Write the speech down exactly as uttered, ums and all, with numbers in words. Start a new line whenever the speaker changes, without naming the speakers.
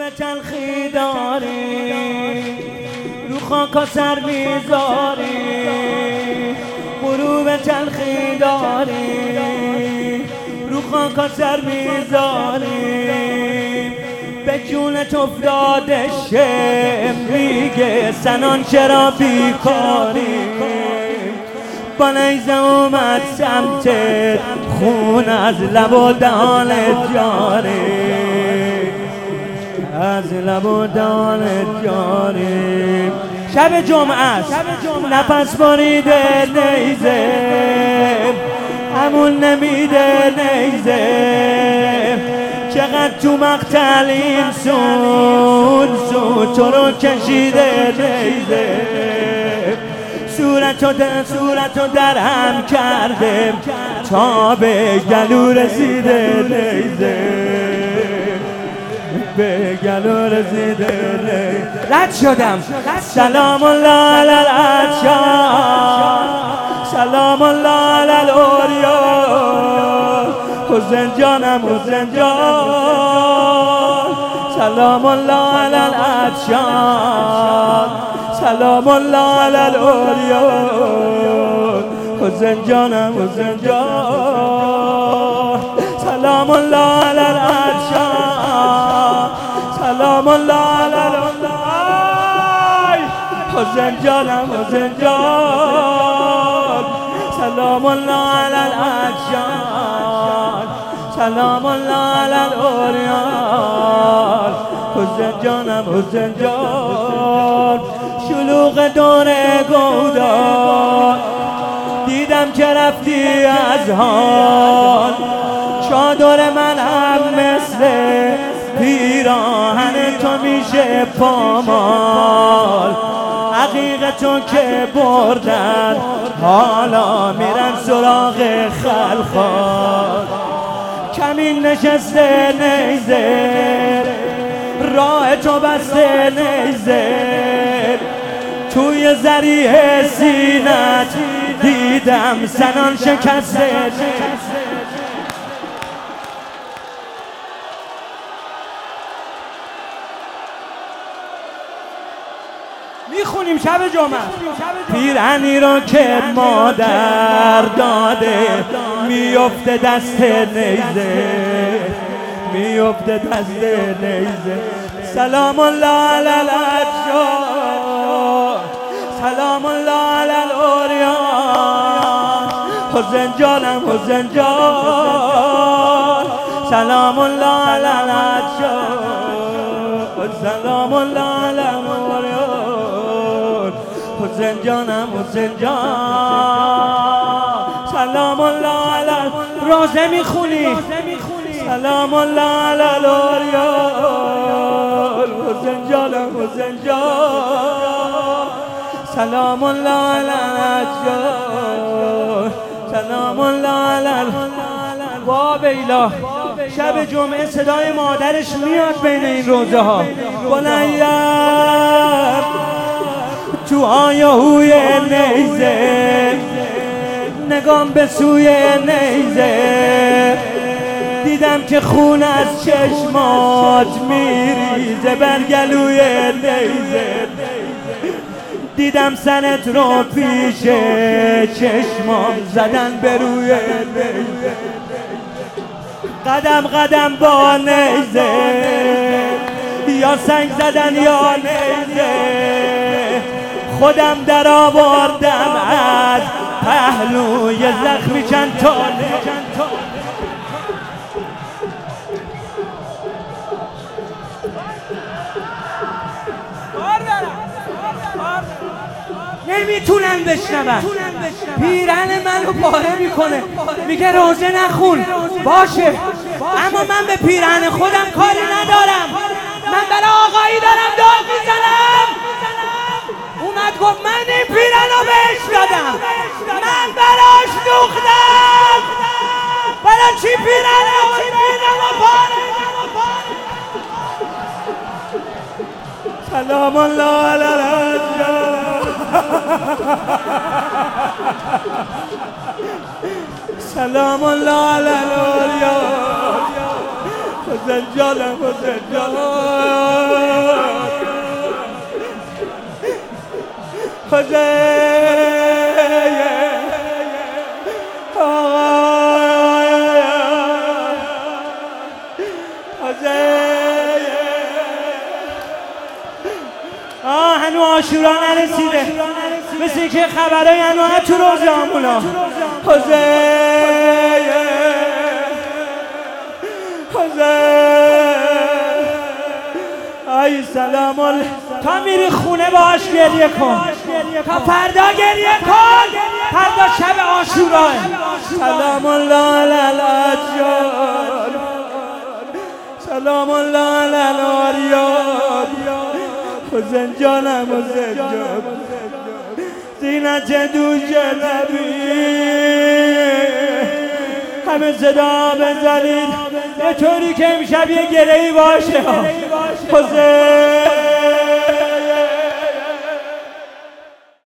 تلخی داری، رو خاکا سر میذاری، غروب تلخی داری، رو خاکا سر میذاری، به جونت افتاده شه میگه سنان چرا بیکاری، با نیزه اومد سمتت خون از لب و دهانت جاری، از لب و دهانت جاری. شب جمعه است، نفس بریده نیزه، همون نمیده نیزه، چقدر تو مقتل این سون سون تو رو کشیده نیزه، صورتو در صورتو در هم کرده تا به گلو رسیده نیزه، به گلو رسیده نیزه. رد شدم. سلام الله علی العطشان، سلام الله علی الاوریا، حسین جانم حسین جان، سلام الله علی العطشان، سلام الله علی الاوریا، حسین جانم حسین جان، سلام الله علی العطشان، سلام الله علی الاوریا، حسین جانم حسین جان، سلام الله علی العطشان، سلام الله علی الاوریا، حسین جانم حسین جان. شلوغ دور گودان دیدم که رفتی از حال، چادر من هم مثل پیراهن تو میشه پامال، عقیق تو که بردن حالا میرن سراغ خلخال، کمین نشسته نیزه، راه تو بسته نیزه، توی ذریح سینت دیدم سنان شکسته. میخونیم شب جمعه. پیرهنی را که مادر داده میفته دست نیزه، میفته دست نیزه. سلام الله علی العطشان، سلام الله علی الاوریا، حسین جانم حسین جان، سلام الله علی العطشان، سلام الله علی الاوریا، حسین جانم حسین جان، سلام الله علی. روزه میخونی؟ سلام الله علی الاوریا، حسین جانم حسین جان، سلام الله علی العطشان، سلام الله علی. وا بیلا، شب جمعه صدای مادرش میاد بین این روزه ها. بلند تو آیهوی نیزه، نگام به سوی نیزه، دیدم که خون از چشمات میریزه بر گلوی نیزه، دیدم سنت رو پیش چشمام زدن به روی نیزه، قدم قدم با نیزه، یا سنگ زدن یا نیزه، خودم در آوردم از پهلوی زخمی چند تا. نمیتونم بشنوم، پیرهن منو پاره میکنه، میگه روزه نخون. باشه، اما من به پیرهن خودم کاری ندارم، من برای آقایی دارم داد میزنم. اومد گفت من این پیرهن رو بهش دادم، من براش دوختم، برای چی پیرهن رو پاره؟ سلام الله علی العطشان، سلام الله علی الاوریا، حسین جانم حسین جانم حسین آه هنو عاشورا نرسیده مثل اینکه خبرهای هنو ها تو روزه همونا حسین حسین ای سلام ال... تا میری خونه باش گریه کن تا فردا گریه کن فردا شب عاشورا سلام الله علی الاجیال سلام الله علی الاریاد حسین جانم حسین جان زینت دوش نبی همه صدا بزنید یه طوری که امشب یه گرهی باشه حسین